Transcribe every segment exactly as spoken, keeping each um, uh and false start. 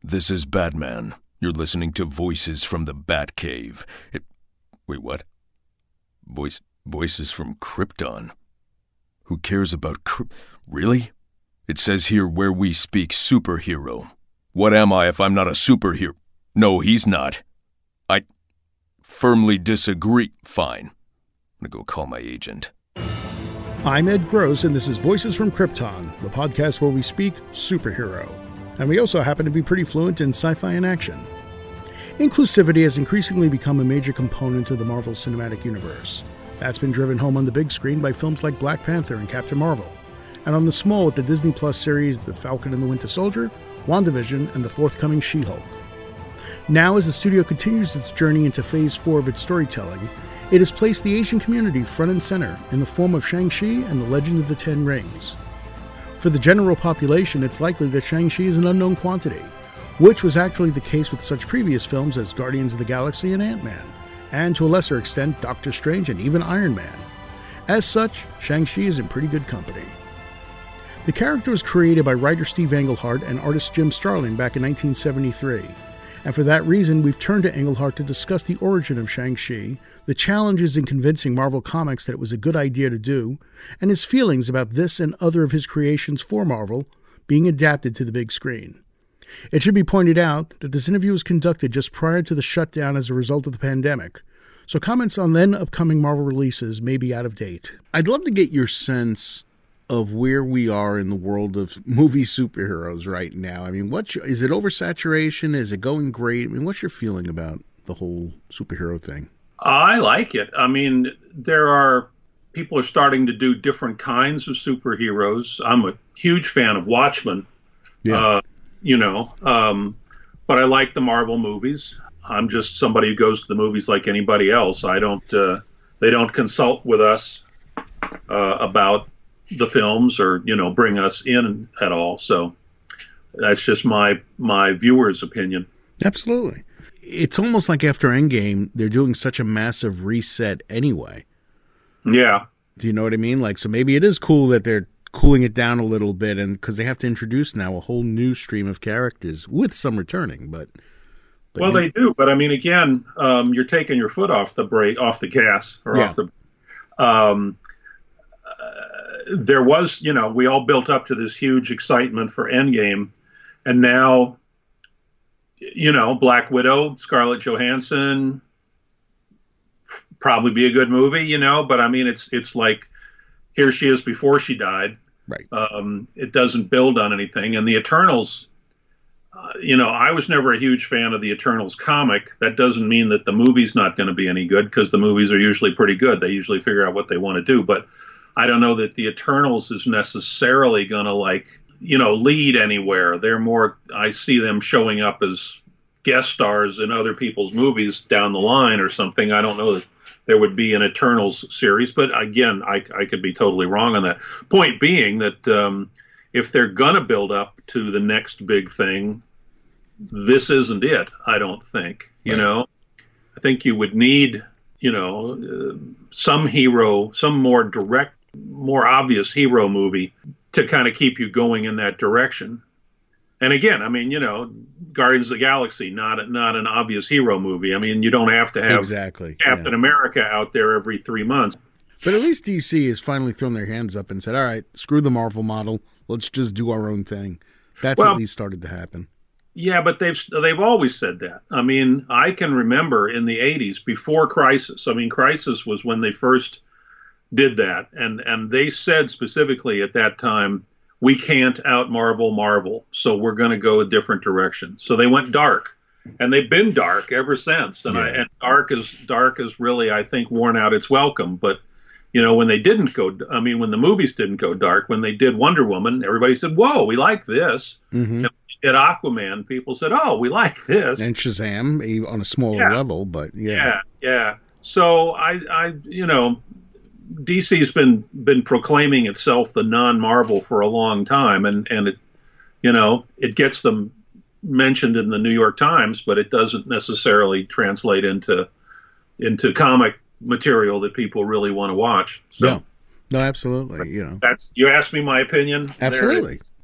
This is Batman. You're listening to Voices from the Batcave. It, wait, what? Voice, voices from Krypton? Who cares about Kryp... Really? It says here where we speak superhero. What am I if I'm not a superhero? No, he's not. I firmly disagree. Fine. I'm gonna go call my agent. I'm Ed Gross, and this is Voices from Krypton, the podcast where we speak superhero. And we also happen to be pretty fluent in sci-fi and action. Inclusivity has increasingly become a major component of the Marvel Cinematic Universe. That's been driven home on the big screen by films like Black Panther and Captain Marvel, and on the small with the Disney Plus series The Falcon and the Winter Soldier, WandaVision, and the forthcoming She-Hulk. Now, as the studio continues its journey into Phase four of its storytelling, it has placed the Asian community front and center in the form of Shang-Chi and the Legend of the Ten Rings. For the general population, it's likely that Shang-Chi is an unknown quantity, which was actually the case with such previous films as Guardians of the Galaxy and Ant-Man, and to a lesser extent, Doctor Strange and even Iron Man. As such, Shang-Chi is in pretty good company. The character was created by writer Steve Englehart and artist Jim Starlin back in nineteen seventy-three. And for that reason, we've turned to Englehart to discuss the origin of Shang-Chi, the challenges in convincing Marvel Comics that it was a good idea to do, and his feelings about this and other of his creations for Marvel being adapted to the big screen. It should be pointed out that this interview was conducted just prior to the shutdown as a result of the pandemic, so comments on then upcoming Marvel releases may be out of date. I'd love to get your sense of where we are in the world of movie superheroes right now. I mean, what's your, is it oversaturation? Is it going great? I mean, what's your feeling about the whole superhero thing? I like it. I mean, there are people are starting to do different kinds of superheroes. I'm a huge fan of Watchmen, Yeah. uh, you know, um, but I like the Marvel movies. I'm just somebody who goes to the movies like anybody else. I don't, uh, they don't consult with us uh, about the films or, you know, bring us in at all. So that's just my my viewer's opinion. Absolutely. It's almost like after Endgame, they're doing such a massive reset anyway. Yeah. Do you know what I mean? Like, so maybe it is cool that they're cooling it down a little bit, and because they have to introduce now a whole new stream of characters with some returning, but, but well, you, they do, but I mean, again, um, you're taking your foot off the brake, off the gas, or Yeah. off the. Um, uh, there was, you know, we all built up to this huge excitement for Endgame, and now, you know, Black Widow, Scarlett Johansson, probably be a good movie, you know, but I mean, it's it's like here she is before she died. Right. Um, it doesn't build on anything, and the Eternals. Uh, you know, I was never a huge fan of the Eternals comic. That doesn't mean that the movie's not going to be any good, because the movies are usually pretty good. They usually figure out what they want to do. But I don't know that the Eternals is necessarily going to, like, you know, lead anywhere. They're more, I see them showing up as guest stars in other people's movies down the line or something. I don't know that there would be an Eternals series. But again, I, I could be totally wrong on that. Point being that um, if they're going to build up to the next big thing, this isn't it, I don't think. You Right. know, I think you would need, you know, uh, some hero, some more direct, more obvious hero movie to kind of keep you going in that direction. And again, I mean, you know, Guardians of the Galaxy, not not an obvious hero movie. I mean, you don't have to have Exactly. Captain yeah. America out there every three months. But at least D C has finally thrown their hands up and said, all right, screw the Marvel model. Let's just do our own thing. That's Well, at least started to happen. Yeah, but they've they've always said that. I mean, I can remember in the eighties, before Crisis. I mean, Crisis was when they first did that, and and they said specifically at that time, we can't out Marvel Marvel, so we're going to go a different direction. So they went dark, and they've been dark ever since. And, I, Yeah. and dark is dark is really, I think, worn out its welcome. But you know, when they didn't go, I mean, when the movies didn't go dark, when they did Wonder Woman, everybody said, "Whoa, we like this." Mm-hmm. At Aquaman, people said, "Oh, we like this." And Shazam eh, on a smaller Yeah. level, but yeah. Yeah, yeah. So I, I, you know, D C's been been proclaiming itself the non-Marvel for a long time, and and it, you know, it gets them mentioned in the New York Times, but it doesn't necessarily translate into into comic material that people really want to watch. So No, no, absolutely. You know, that's, you asked me my opinion. There it absolutely. is.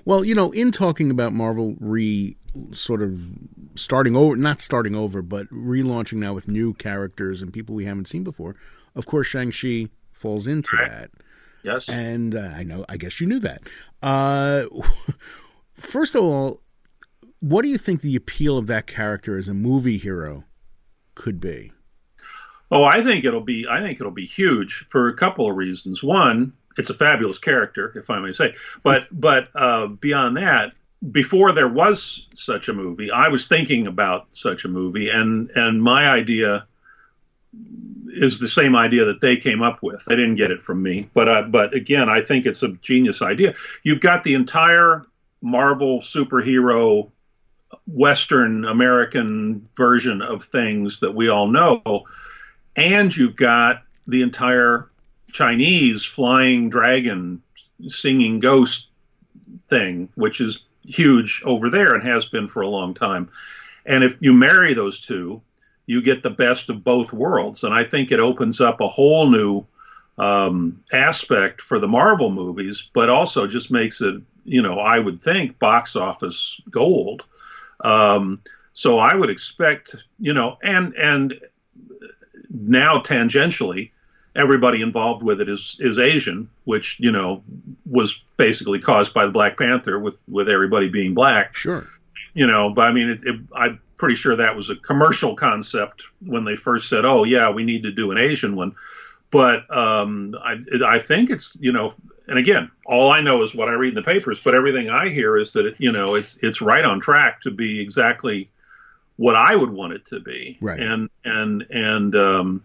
Well, you know, in talking about Marvel re sort of starting over, not starting over, but relaunching now with new characters and people we haven't seen before, of course, Shang-Chi falls into Right. that. Yes. And uh, I know, I guess you knew that. Uh, first of all, what do you think the appeal of that character as a movie hero could be? Oh, I think it'll be. I think it'll be huge for a couple of reasons. One, it's a fabulous character, if I may say. But but uh, beyond that, before there was such a movie, I was thinking about such a movie, and and my idea is the same idea that they came up with. They didn't get it from me, but uh, but again, I think it's a genius idea. You've got the entire Marvel superhero Western American version of things that we all know. And you've got the entire Chinese flying dragon singing ghost thing, which is huge over there and has been for a long time. And if you marry those two, you get the best of both worlds. And I think it opens up a whole new um, aspect for the Marvel movies, but also just makes it, you know, I would think box office gold. Um, so I would expect, you know, and, and, now tangentially everybody involved with it is is Asian, which, you know, was basically caused by the Black Panther with with everybody being black. Sure. You know, but I mean it, it, I'm pretty sure that was a commercial concept when they first said, oh yeah, we need to do an Asian one. But um I I think it's, you know, and again, all I know is what I read in the papers, but everything I hear is that it, you know, it's it's right on track to be exactly what I would want it to be. Right. And, and, and, um,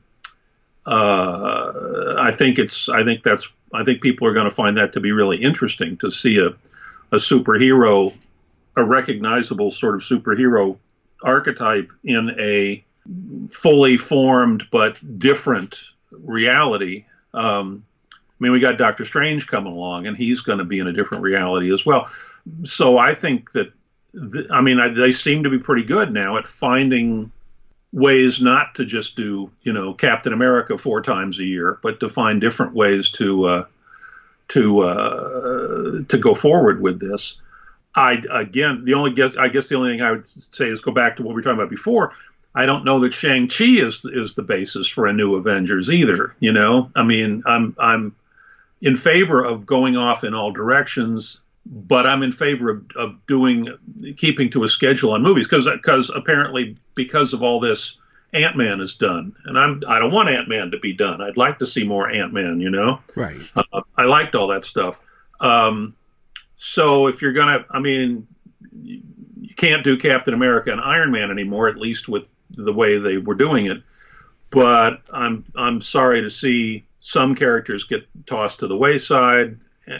uh, I think it's, I think that's, I think people are going to find that to be really interesting to see a, a superhero, a recognizable sort of superhero archetype in a fully formed but different reality. Um, I mean, we got Doctor Strange coming along and he's going to be in a different reality as well. So I think that, I mean, I, they seem to be pretty good now at finding ways not to just do, you know, Captain America four times a year, but to find different ways to uh, to uh, to go forward with this. I again, the only guess, I guess, the only thing I would say is go back to what we were talking about before. I don't know that Shang-Chi is is the basis for a new Avengers either. You know, I mean, I'm I'm in favor of going off in all directions. But I'm in favor of, of doing, keeping to a schedule on movies because because apparently because of all this, Ant-Man is done, and I'm I don't want Ant-Man to be done. I'd like to see more Ant-Man, you know. Right. Uh, I liked all that stuff. Um, so if you're gonna, I mean, you can't do Captain America and Iron Man anymore, at least with the way they were doing it. But I'm I'm sorry to see some characters get tossed to the wayside.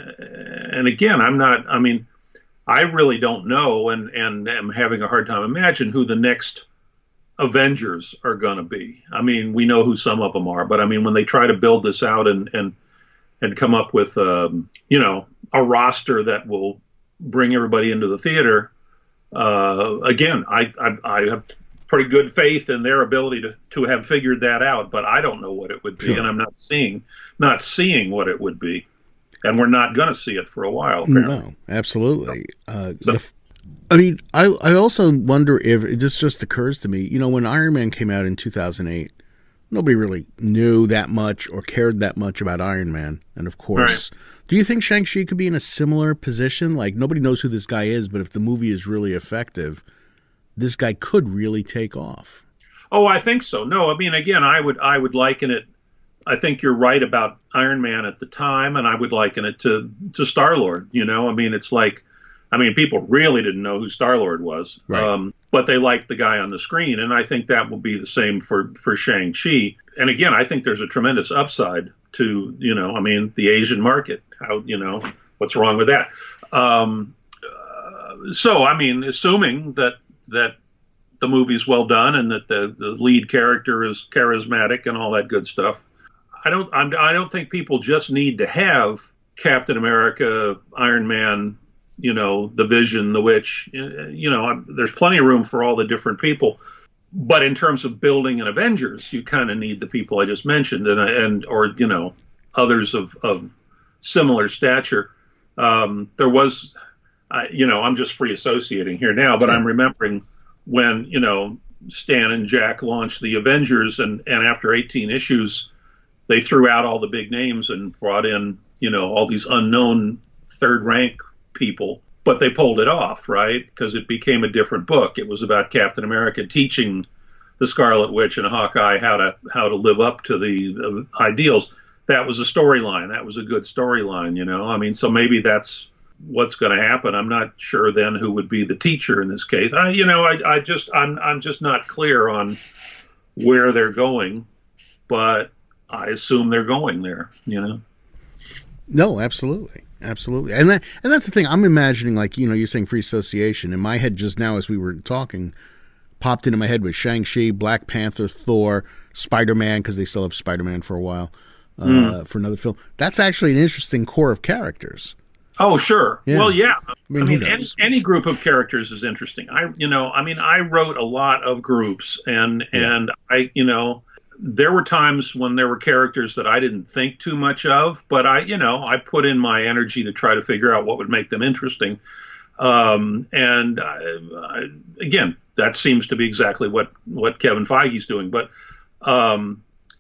And again, I'm not, I mean, I really don't know and, and am having a hard time imagine who the next Avengers are going to be. I mean, we know who some of them are, but I mean, when they try to build this out and, and, and come up with, um, you know, a roster that will bring everybody into the theater, uh, again, I, I, I have pretty good faith in their ability to, to have figured that out, but I don't know what it would be. Sure. And I'm not seeing, not seeing what it would be. And we're not going to see it for a while, apparently. No, absolutely. Uh, So- the, I mean, I I also wonder if it just just occurs to me, you know, when Iron Man came out in two thousand eight, nobody really knew that much or cared that much about Iron Man. And of course, Right. do you think Shang-Chi could be in a similar position? Like, nobody knows who this guy is, but if the movie is really effective, this guy could really take off. Oh, I think so. No, I mean, again, I would I would liken it. I think you're right about Iron Man at the time, and I would liken it to to Star-Lord. You know, I mean, it's like, I mean, people really didn't know who Star-Lord was, Right. um, but they liked the guy on the screen, and I think that will be the same for for Shang-Chi. And again, I think there's a tremendous upside to, you know, I mean, the Asian market. How, you know, what's wrong with that? Um, uh, so, I mean, assuming that that the movie's well done and that the, the lead character is charismatic and all that good stuff. I don't. I'm, I don't think people just need to have Captain America, Iron Man, you know, the Vision, the Witch. You know, there's plenty of room for all the different people. But in terms of building an Avengers, you kind of need the people I just mentioned, and and or you know, others of of similar stature. Um, there was, I, you know, I'm just free associating here now, but Sure. I'm remembering when, you know, Stan and Jack launched the Avengers, and, and after eighteen issues, they threw out all the big names and brought in, you know, all these unknown third rank people, but they pulled it off, right? Because it became a different book. It was about Captain America teaching the Scarlet Witch and Hawkeye how to how to live up to the uh, ideals. That was a storyline. That was a good storyline, you know. I mean, so maybe that's what's going to happen. I'm not sure then who would be the teacher in this case. I, you know, I, I just I'm I'm just not clear on where they're going, but I assume they're going there, you know. No, absolutely. Absolutely. And that, and that's the thing. I'm imagining, like, you know, you're saying free association. In my head just now as we were talking, popped into my head with Shang-Chi, Black Panther, Thor, Spider-Man, because they still have Spider-Man for a while, uh, mm. for another film. That's actually an interesting core of characters. Oh, sure. Yeah. Well, yeah. I mean, I mean any, any group of characters is interesting. I, you know, I mean, I wrote a lot of groups, and, Yeah. and I, you know, there were times when there were characters that I didn't think too much of, but I, you know, I put in my energy to try to figure out what would make them interesting. Um, and I, I, again, that seems to be exactly what, what Kevin Feige's doing. But, um,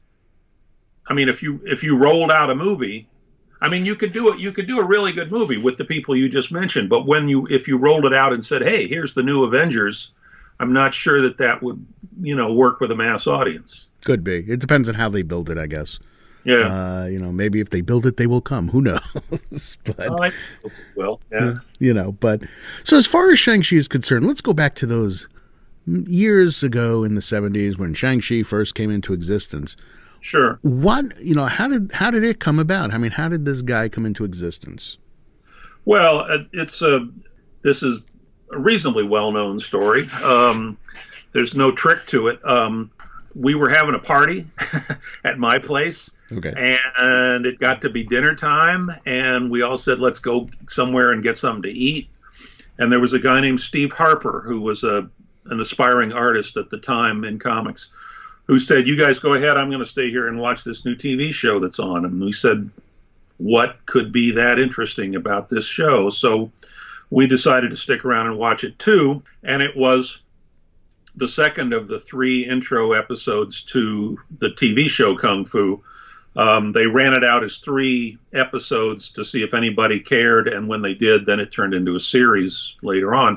I mean, if you, if you rolled out a movie, I mean, you could do it, you could do a really good movie with the people you just mentioned, but when you, if you rolled it out and said, hey, here's the new Avengers, I'm not sure that that would, you know, work with a mass audience. Could be. It depends on how they build it, I guess. Yeah. Uh, you know, maybe if they build it, they will come. Who knows? But, Well, I, well, yeah. you know, but so as far as Shang-Chi is concerned, let's go back to those years ago in the seventies when Shang-Chi first came into existence. Sure. What, you know, how did how did it come about? I mean, how did this guy come into existence? Well, it's a, this is a reasonably well-known story. Um, there's no trick to it. Um, we were having a party at my place, Okay. and it got to be dinner time, and we all said, let's go somewhere and get something to eat. And there was a guy named Steve Harper, who was a an aspiring artist at the time in comics, who said, you guys go ahead, I'm going to stay here and watch this new T V show that's on. And we said, what could be that interesting about this show? So we decided to stick around and watch it too, and it was the second of the three intro episodes to the T V show Kung Fu. Um, they ran it out as three episodes to see if anybody cared, and when they did, then it turned into a series later on.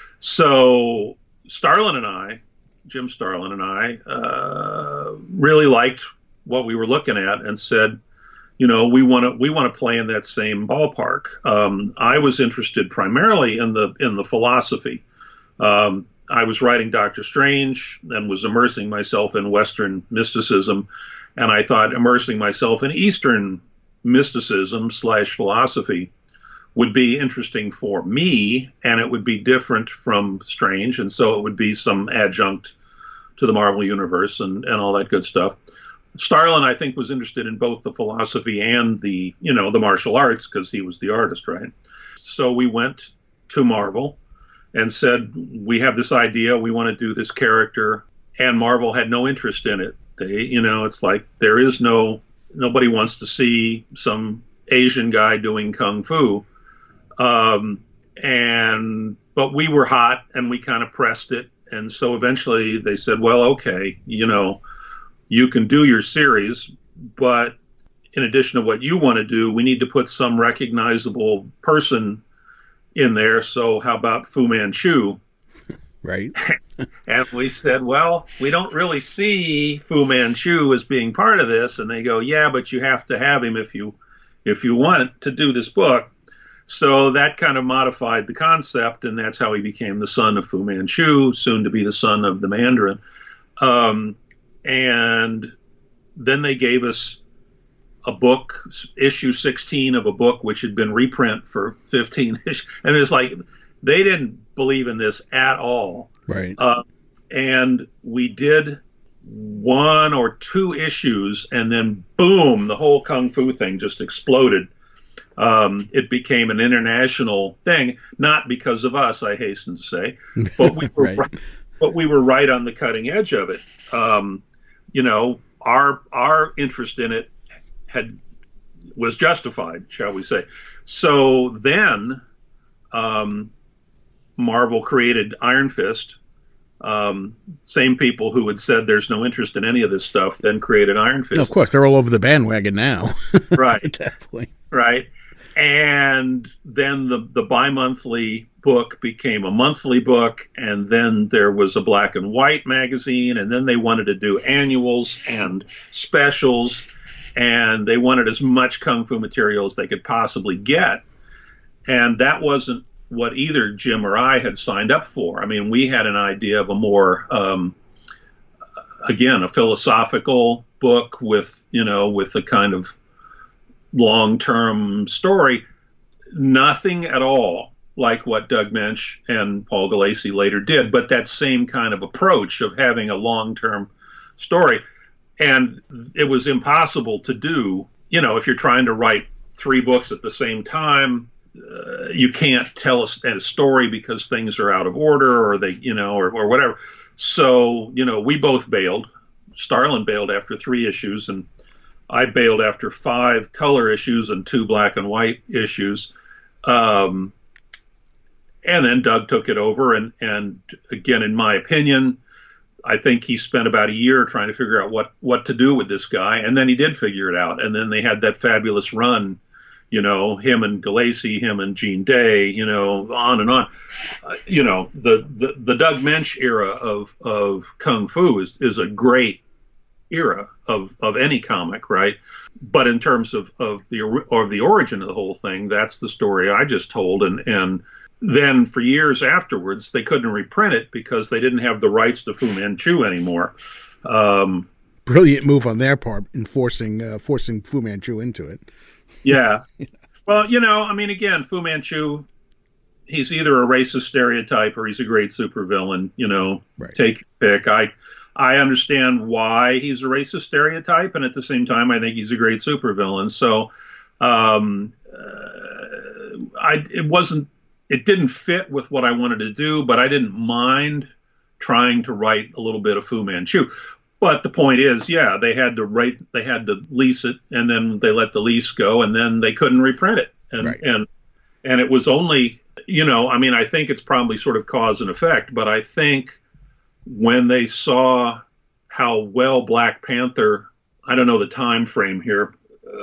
So Starlin and I, Jim Starlin and I, uh, really liked what we were looking at and said, you know, we want to we want to play in that same ballpark. Um, I was interested primarily in the in the philosophy. Um, I was writing Doctor Strange and was immersing myself in Western mysticism, and I thought immersing myself in Eastern mysticism slash philosophy would be interesting for me, and it would be different from Strange, and so it would be some adjunct to the Marvel Universe and, and all that good stuff. Starlin, I think, was interested in both the philosophy and the, you know, the martial arts because he was the artist, right? So we went to Marvel and said, we have this idea, we want to do this character, and Marvel had no interest in it. They, you know, it's like there is no, nobody wants to see some Asian guy doing Kung Fu. Um, and, but we were hot and we kind of pressed it. And so eventually they said, well, okay, you know, you can do your series, but in addition to what you want to do, we need to put some recognizable person in there. So how about Fu Manchu? Right. And we said, well, we don't really see Fu Manchu as being part of this. And they go, yeah, but you have to have him if you, if you want to do this book. So that kind of modified the concept, and that's how he became the son of Fu Manchu, soon to be the son of the Mandarin. Um, and then they gave us a book, issue sixteen of a book, which had been reprint for fifteen issues. And it's like, they didn't believe in this at all. Right. Uh, and we did one or two issues, and then boom, the whole Kung Fu thing just exploded. Um, it became an international thing, not because of us, I hasten to say, but we were Right. right, but we were right on the cutting edge of it. Um, you know, our our interest in it had was justified, shall we say? So then um, Marvel created Iron Fist. Um, same people who had said there's no interest in any of this stuff then created Iron Fist. No, of course, they're all over the bandwagon now. Right. At that point. Right. And then the, the bi-monthly book became a monthly book, and then there was a black and white magazine, and then they wanted to do annuals and specials, and they wanted as much Kung Fu material as they could possibly get. And that wasn't what either Jim or I had signed up for. I mean, we had an idea of a more, um, again, a philosophical book with, you know, with a kind of long-term story, nothing at all like what Doug Mensch and Paul Gulacy later did, but that same kind of approach of having a long-term story. And it was impossible to do, you know, if you're trying to write three books at the same time, uh, you can't tell a, a story because things are out of order or they, you know, or, or whatever. So, you know, we both bailed. Starlin bailed after three issues, and I bailed after five color issues and two black and white issues. Um, and then Doug took it over. And, and again, in my opinion, I think he spent about a year trying to figure out what, what to do with this guy. And then he did figure it out. And then they had that fabulous run, you know, him and Gulacy, him and Gene Day, you know, on and on. Uh, you know, the, the, the Doug Mensch era of, of Kung Fu is, is a great era of, of any comic, right? But in terms of, of the or the origin of the whole thing, that's the story I just told. And, and then for years afterwards, they couldn't reprint it because they didn't have the rights to Fu Manchu anymore. Um, Brilliant move on their part in forcing, uh, forcing Fu Manchu into it. Yeah. Well, you know, I mean, again, Fu Manchu, he's either a racist stereotype or he's a great supervillain, you know, right. Take your pick. I, I understand why he's a racist stereotype, and at the same time, I think he's a great supervillain. So, um, uh, I it wasn't it didn't fit with what I wanted to do, but I didn't mind trying to write a little bit of Fu Manchu. But the point is, yeah, they had to write, they had to lease it, and then they let the lease go, and then they couldn't reprint it, and right. and and it was only, you know, I mean, I think it's probably sort of cause and effect, but I think when they saw how well Black Panther, I don't know the time frame here,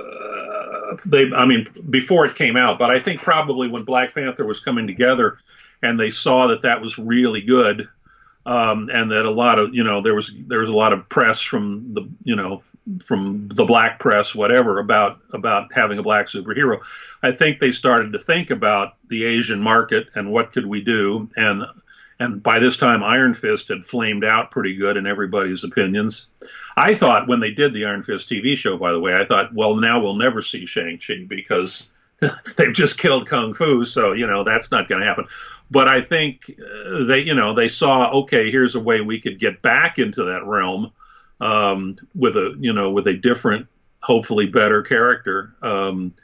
uh, they, I mean, before it came out, but I think probably when Black Panther was coming together and they saw that that was really good, um, and that a lot of, you know, there was, there was a lot of press from the, you know, from the black press, whatever, about, about having a black superhero. I think they started to think about the Asian market and what could we do. And, And by this time, Iron Fist had flamed out pretty good in everybody's opinions. I thought when they did the Iron Fist T V show, by the way, I thought, well, now we'll never see Shang-Chi because they've just killed Kung Fu. So, you know, that's not going to happen. But I think uh, they, you know, they saw, okay, here's a way we could get back into that realm um, with a, you know, with a different, hopefully better character. Um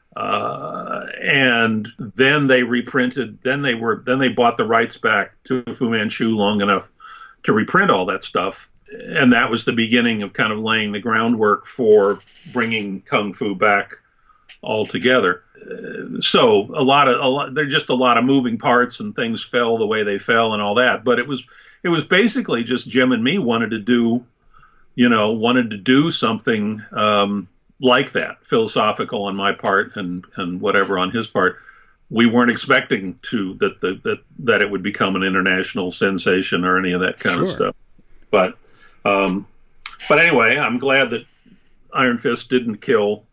Uh, and then they reprinted, then they were, then they bought the rights back to Fu Manchu long enough to reprint all that stuff. And that was the beginning of kind of laying the groundwork for bringing Kung Fu back altogether. Uh, so a lot of, a lot, there's just a lot of moving parts and things fell the way they fell and all that. But it was, it was basically just Jim and me wanted to do, you know, wanted to do something, um, like that, philosophical on my part and, and whatever on his part. We weren't expecting to that the, that that it would become an international sensation or any of that kind sure. of stuff. But um, but anyway, I'm glad that Iron Fist didn't kill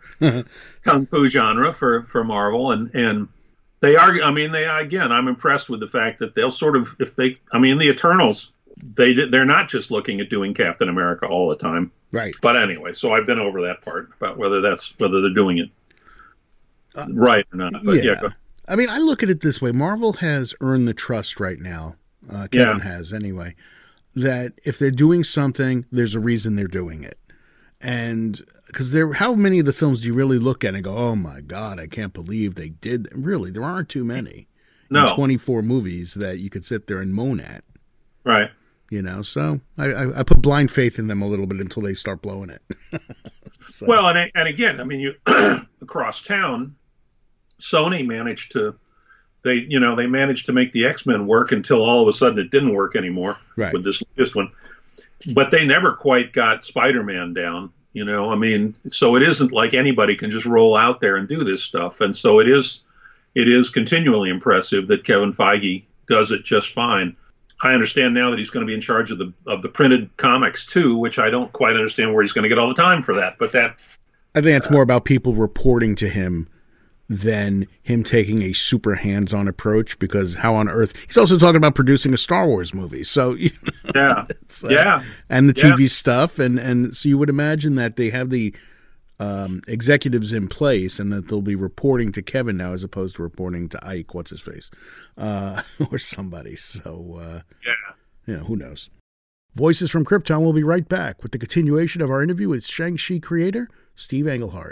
Kung Fu genre for, for Marvel, and and they are. I mean, they again, I'm impressed with the fact that they'll sort of, if they, I mean, the Eternals, they they're not just looking at doing Captain America all the time. Right. But anyway, so I've been over that part about whether that's whether they're doing it uh, right or not. But yeah, yeah I mean, I look at it this way: Marvel has earned the trust right now. Uh, Kevin yeah. has anyway. That if they're doing something, there's a reason they're doing it, and because there, how many of the films do you really look at and go, "Oh my God, I can't believe they did"? Really, there aren't too many. No, twenty-four movies that you could sit there and moan at. Right. You know, so I, I, I put blind faith in them a little bit until they start blowing it. so. Well, and and again, I mean, you across town, Sony managed to they, you know, they managed to make the X-Men work until all of a sudden it didn't work anymore Right. with this latest one. But they never quite got Spider-Man down, you know. I mean, so it isn't like anybody can just roll out there and do this stuff. And so it is, it is continually impressive that Kevin Feige does it just fine. I understand now that he's going to be in charge of the of the printed comics too, which I don't quite understand where he's going to get all the time for that. But that, I think it's more about people reporting to him than him taking a super hands-on approach, because how on earth he's also talking about producing a Star Wars movie. So you know, yeah, uh, yeah, and the T V yeah. stuff. And, and so you would imagine that they have the um, executives in place and that they'll be reporting to Kevin now as opposed to reporting to Ike, what's his face, uh, or somebody. So, uh, yeah. you know, who knows? Voices from Krypton will be right back with the continuation of our interview with Shang-Chi creator Steve Englehart.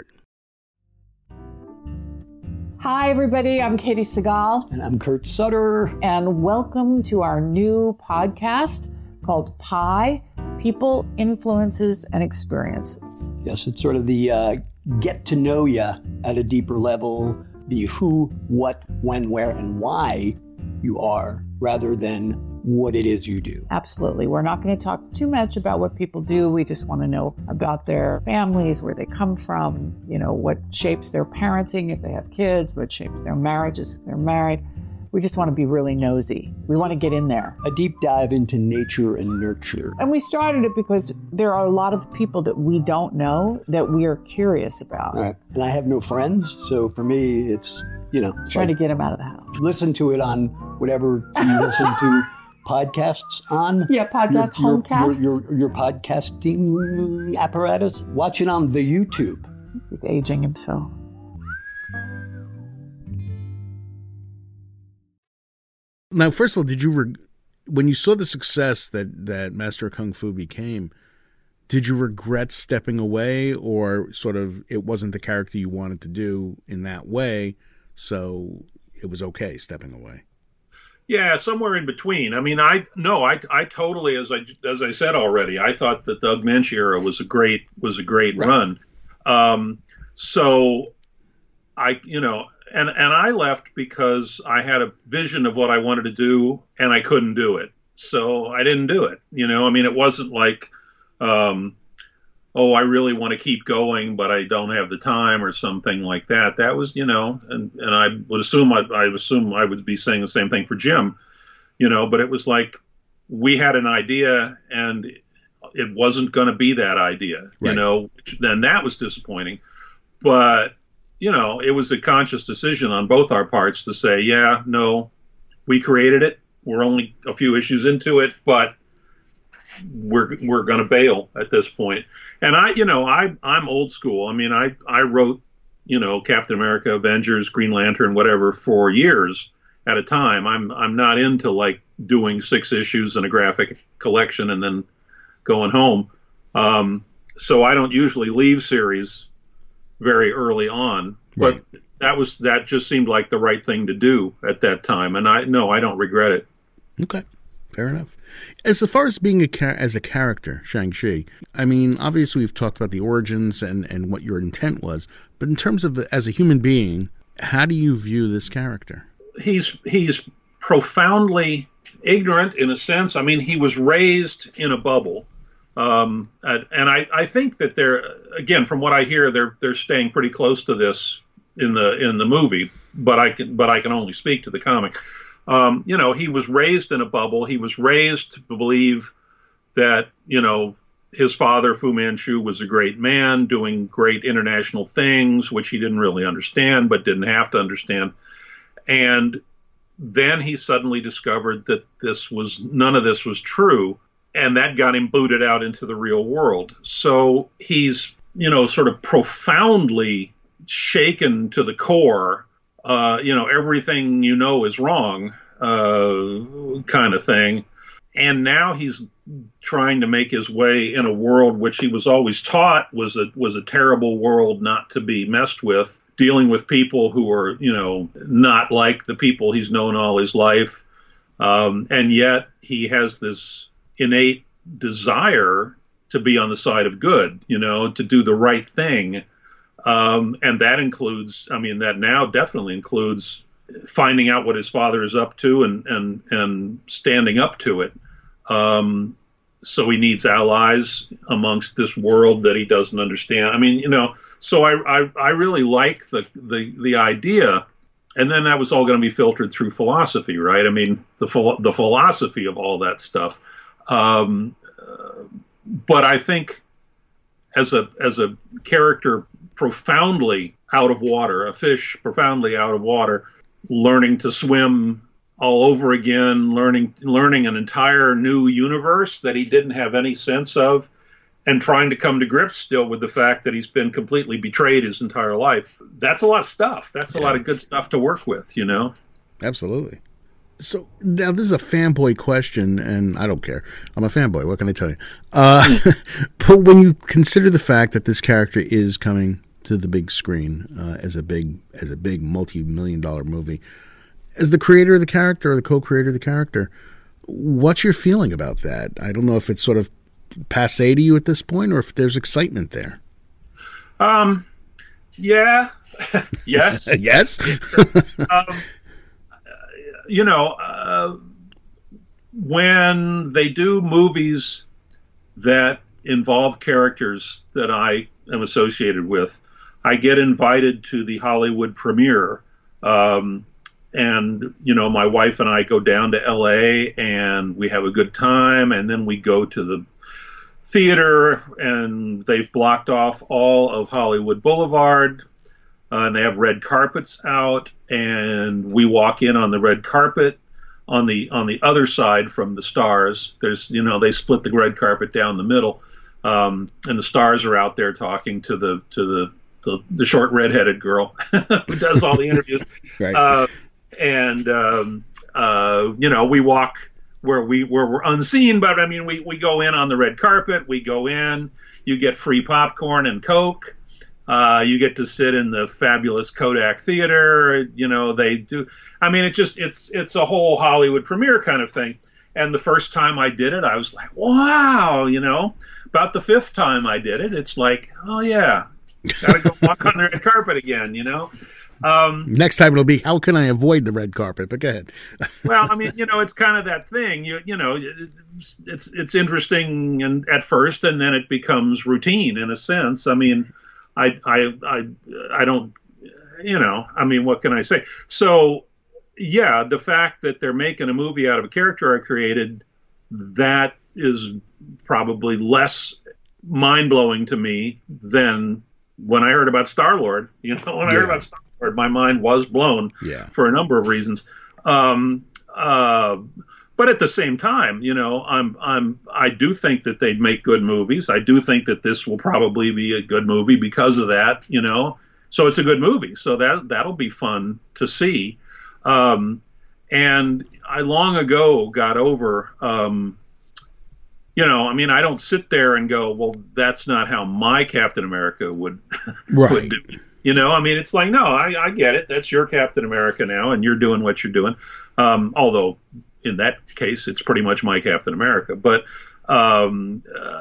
Hi, everybody. I'm Katie Segal. And I'm Kurt Sutter. And welcome to our new podcast called Pi, People, Influences, and Experiences. Yes, it's sort of the uh, get to know you at a deeper level, the who, what, when, where, and why you are, rather than what it is you do. Absolutely. We're not going to talk too much about what people do. We just want to know about their families, where they come from, you know, what shapes their parenting if they have kids, what shapes their marriages if they're married. We just want to be really nosy. We want to get in there. A deep dive into nature and nurture. And we started it because there are a lot of people that we don't know that we are curious about. All right. And I have no friends, so for me, it's, you know, it's Trying like, to get them out of the house. listen to it on whatever you listen to podcasts on. Yeah, podcast, your, homecasts. Your, your, your podcasting apparatus. Watch it on the YouTube. He's aging himself. Now, first of all, did you, reg- when you saw the success that, that Master of Kung Fu became, did you regret stepping away, or sort of it wasn't the character you wanted to do in that way, so it was okay stepping away? Yeah, somewhere in between. I mean, I no, I I totally, as I as I said already, I thought that the Doug Moench era was a great was a great Right. run. Um, so I, you know, and and I left because I had a vision of what I wanted to do, and I couldn't do it. So I didn't do it. You know, I mean, it wasn't like, um, oh, I really want to keep going, but I don't have the time or something like that. That was, you know, and, and I would assume I, I assume I would be saying the same thing for Jim, you know, but it was like we had an idea and it wasn't going to be that idea, you Right. know, which, then that was disappointing. But, you know, it was a conscious decision on both our parts to say, yeah, no, we created it. We're only a few issues into it, but we're we're going to bail at this point. And I, you know, I I'm old school. I mean, I I wrote, you know, Captain America, Avengers, Green Lantern, whatever for years at a time. I'm I'm not into like doing six issues in a graphic collection and then going home. Um, so I don't usually leave series very early on, but Right. that was that just seemed like the right thing to do at that time. And I no, I don't regret it. Okay, fair enough. As far as being a char- as a character, Shang-Chi, I mean, obviously we've talked about the origins and, and what your intent was, but in terms of as a human being, how do you view this character? He's he's profoundly ignorant in a sense. I mean, he was raised in a bubble, um, and, and I, I think that they're again, from what I hear, they're they're staying pretty close to this in the in the movie. But I can but I can only speak to the comic. Um, you know, he was raised in a bubble. He was raised to believe that, you know, his father, Fu Manchu, was a great man doing great international things, which he didn't really understand, but didn't have to understand. And then he suddenly discovered that this was none of this was true. And that got him booted out into the real world. So he's, you know, sort of profoundly shaken to the core. Uh, you know, everything you know is wrong, uh, kind of thing. And now he's trying to make his way in a world which he was always taught was a was a terrible world not to be messed with, dealing with people who are, you know, not like the people he's known all his life. Um, and yet he has this innate desire to be on the side of good, you know, to do the right thing. Um, and that includes, I mean, that now definitely includes finding out what his father is up to and and and standing up to it. Um, so he needs allies amongst this world that he doesn't understand. I mean, you know, so I I, I really like the, the the idea, and then that was all going to be filtered through philosophy, right? I mean, the philo- the philosophy of all that stuff. Um, uh, but I think as a as a character profoundly out of water, a fish profoundly out of water, learning to swim all over again, learning learning an entire new universe that he didn't have any sense of, and trying to come to grips still with the fact that he's been completely betrayed his entire life. That's a lot of stuff. That's a yeah. lot of good stuff to work with, you know? Absolutely. So now this is a fanboy question, and I don't care. I'm a fanboy. What can I tell you? Uh, but when you consider the fact that this character is coming to the big screen uh, as a big as a big multi-million dollar movie, as the creator of the character or the co-creator of the character, what's your feeling about that? I don't know if it's sort of passé to you at this point, or if there's excitement there. Um, yeah, yes, yes. um, you know, uh, when they do movies that involve characters that I am associated with, I get invited to the Hollywood premiere. Um, and, you know, my wife and I go down to L A and we have a good time. And then we go to the theater and they've blocked off all of Hollywood Boulevard. Uh, and they have red carpets out, and we walk in on the red carpet. On the on the other side from the stars, there's, you know, they split the red carpet down the middle, um, and the stars are out there talking to the to the the, the short redheaded girl who does all the interviews. Right. Uh, and um, uh, you know, we walk where we where we're unseen, but I mean, we we go in on the red carpet. We go in. You get free popcorn and Coke. Uh, you get to sit in the fabulous Kodak Theater. You know, they do. I mean, it just it's it's a whole Hollywood premiere kind of thing. And the first time I did it, I was like, wow, you know. About the fifth time I did it, it's like, oh yeah, gotta go walk on the red carpet again, you know. Um, Next time it'll be, how can I avoid the red carpet? But go ahead. Well, I mean, you know, it's kind of that thing. You you know, it's it's, it's interesting and at first, and then it becomes routine in a sense. I mean. I, I, I, I don't, you know, I mean, what can I say? So, yeah, the fact that they're making a movie out of a character I created, that is probably less mind-blowing to me than when I heard about Star-Lord. You know, when I yeah. heard about Star-Lord, my mind was blown yeah. for a number of reasons. Um, uh, But at the same time, you know, I'm I'm I do think that they'd make good movies. I do think that this will probably be a good movie because of that, you know. So it's a good movie. So that that'll be fun to see. Um, and I long ago got over, um, you know, I mean, I don't sit there and go, well, that's not how my Captain America would, right. would do. You know, I mean, it's like, no, I, I get it. That's your Captain America now, and you're doing what you're doing. Um, although. In that case, it's pretty much my Captain America. But, um,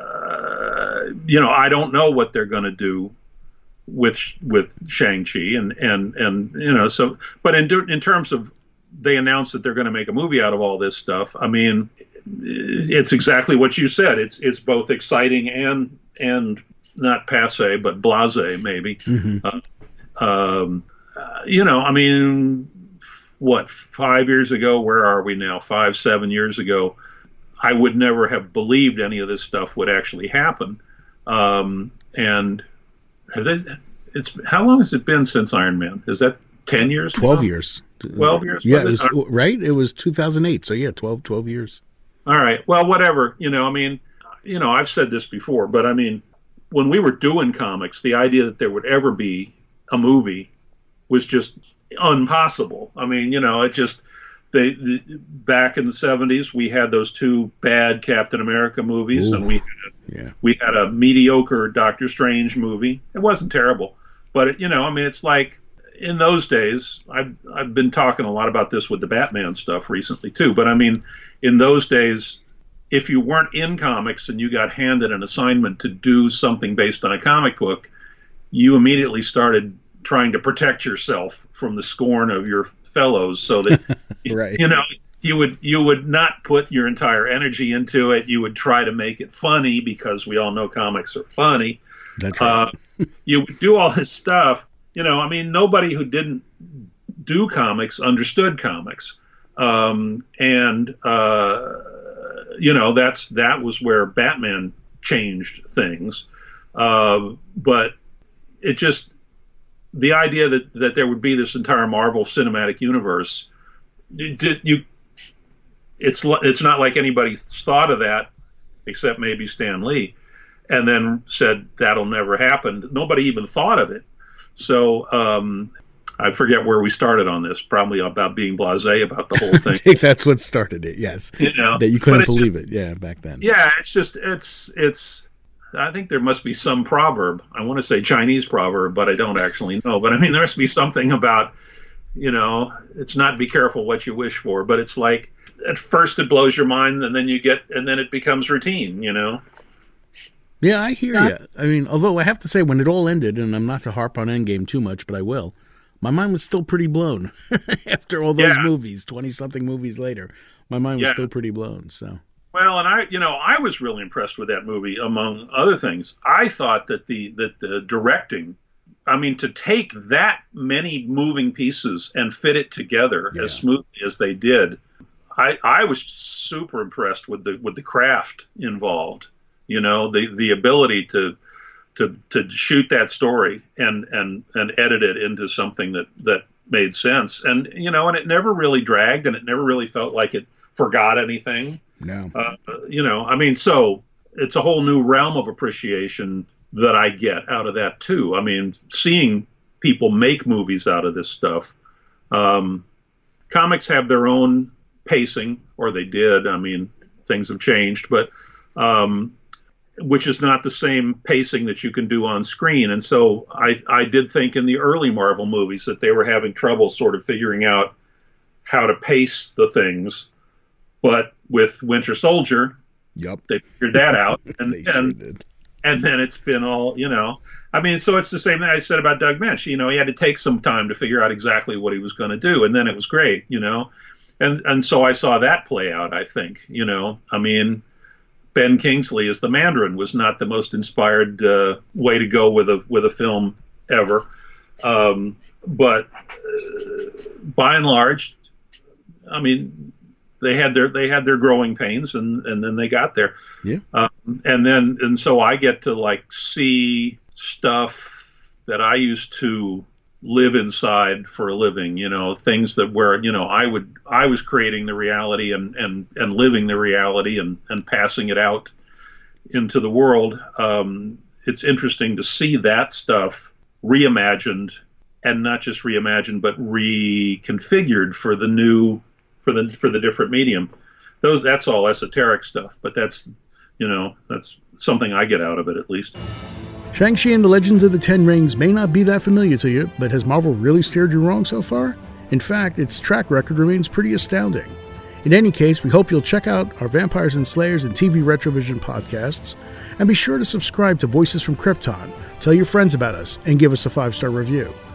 uh, you know, I don't know what they're going to do with with Shang-Chi. And, and, and you know, so, but in, in terms of, they announced that they're going to make a movie out of all this stuff. I mean, it's exactly what you said. It's it's both exciting and, and not passé, but blasé, maybe. Mm-hmm. Uh, um, uh, you know, I mean... What, five years ago? Where are we now? Five, seven years ago, I would never have believed any of this stuff would actually happen. Um, and have they, it's how long has it been since Iron Man? Is that ten years? Twelve now? years. Twelve years. Yeah, was it was, right. It was two thousand eight. So yeah, twelve, twelve years. All right. Well, whatever. You know, I mean, you know, I've said this before, but I mean, when we were doing comics, the idea that there would ever be a movie was just impossible. I mean, you know, it just they the, back in the seventies we had those two bad Captain America movies. Ooh, and we had a, yeah. we had a mediocre Doctor Strange movie. It wasn't terrible, but it, you know, I mean, it's like in those days. I've I've been talking a lot about this with the Batman stuff recently too. But I mean, in those days, if you weren't in comics and you got handed an assignment to do something based on a comic book, you immediately started trying to protect yourself from the scorn of your fellows, so that right. you know you would you would not put your entire energy into it. You would try to make it funny, because we all know comics are funny. That's right. Uh, you would do all this stuff. You know, I mean, nobody who didn't do comics understood comics, um, and uh, you know that's that was where Batman changed things. Uh, but it just the idea that, that there would be this entire Marvel Cinematic Universe, you, you it's it's not like anybody thought of that except maybe Stan Lee, and then said that'll never happen. Nobody even thought of it. So um, I forget where we started on this. Probably about being blasé about the whole thing. I think that's what started it. Yes, you know, that you couldn't believe just, it. Yeah, back then. Yeah, it's just it's it's. I think there must be some proverb. I want to say Chinese proverb, but I don't actually know. But I mean, there must be something about, you know, it's not be careful what you wish for, but it's like at first it blows your mind, and then you get, and then it becomes routine, you know? Yeah, I hear you. I mean, although I have to say, when it all ended, and I'm not to harp on Endgame too much, but I will, my mind was still pretty blown after all those yeah. movies, twenty-something movies later. My mind was yeah. still pretty blown, so... Well, and I, you know, I was really impressed with that movie, among other things. I thought that the that the directing, I mean, to take that many moving pieces and fit it together yeah. as smoothly as they did, I I was super impressed with the with the craft involved. You know, the the ability to to to shoot that story and and and edit it into something that that made sense. And you know, and it never really dragged, and it never really felt like it forgot anything. No. Uh, you know, I mean, so it's a whole new realm of appreciation that I get out of that, too. I mean, seeing people make movies out of this stuff. Um, comics have their own pacing, or they did. I mean, things have changed, but um, which is not the same pacing that you can do on screen. And so I, I did think in the early Marvel movies that they were having trouble sort of figuring out how to pace the things. But with Winter Soldier, yep, they figured that out, and they sure and, did. and then it's been all, you know. I mean, so it's the same thing I said about Doug Moench. You know, he had to take some time to figure out exactly what he was going to do, and then it was great, you know. And and so I saw that play out. I think, you know, I mean, Ben Kingsley as the Mandarin was not the most inspired uh, way to go with a with a film ever, um, but uh, by and large, I mean. They had their they had their growing pains, and, and then they got there. Yeah. Um, and then and so I get to like see stuff that I used to live inside for a living. You know, things that were, you know, I would I was creating the reality and and, and living the reality and, and passing it out into the world. Um, it's interesting to see that stuff reimagined, and not just reimagined, but reconfigured for the new. For the for the different medium, those that's all esoteric stuff, but that's you know that's something I get out of it at least. Shang-Chi and the Legends of the Ten Rings may not be that familiar to you, but has Marvel really steered you wrong so far? In fact, its track record remains pretty astounding. In any case, we hope you'll check out our Vampires and Slayers and T V Retrovision podcasts, and be sure to subscribe to Voices from Krypton, tell your friends about us, and give us a five-star review.